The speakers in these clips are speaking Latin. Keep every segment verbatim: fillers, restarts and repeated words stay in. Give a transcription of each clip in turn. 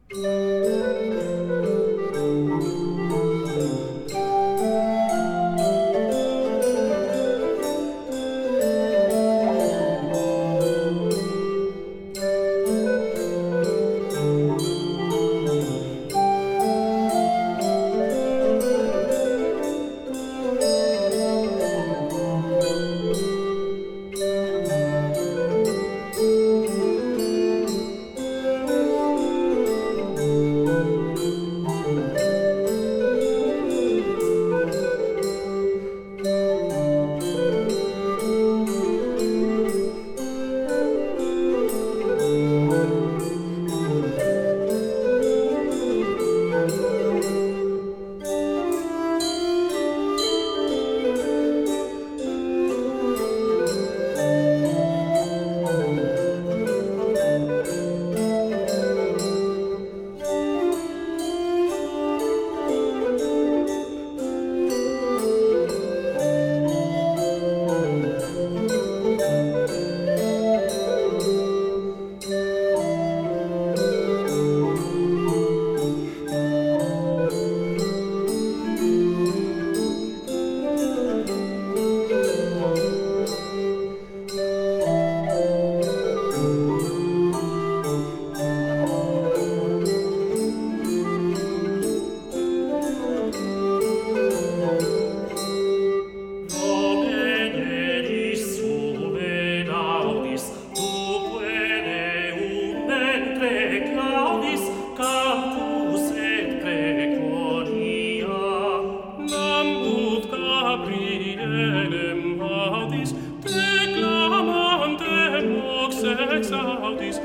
exaudis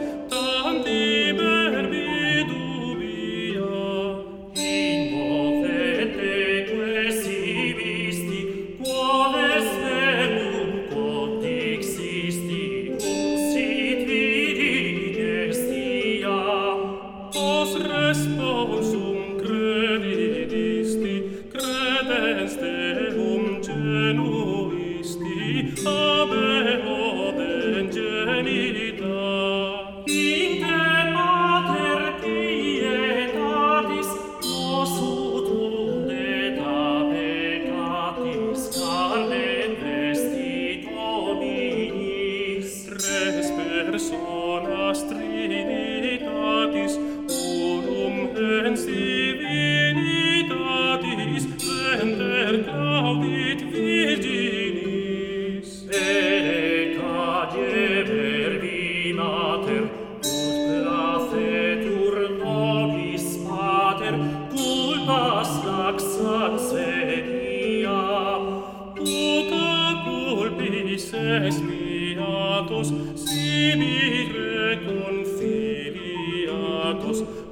tanti verbi dubia in movete si visti quales verbum quod existi cum sit vidi gestia os responsum credidisti credens deum genuisti habeo genita in te pater pietatis osut undeta peccatis carne vestit hominis res personas trinitatis unum ens divinitatis venter claudit virginis verbi mater, ut placetur nobis pater, culpas laxans venia, uta culpis expiatos, sibi reconciliatos,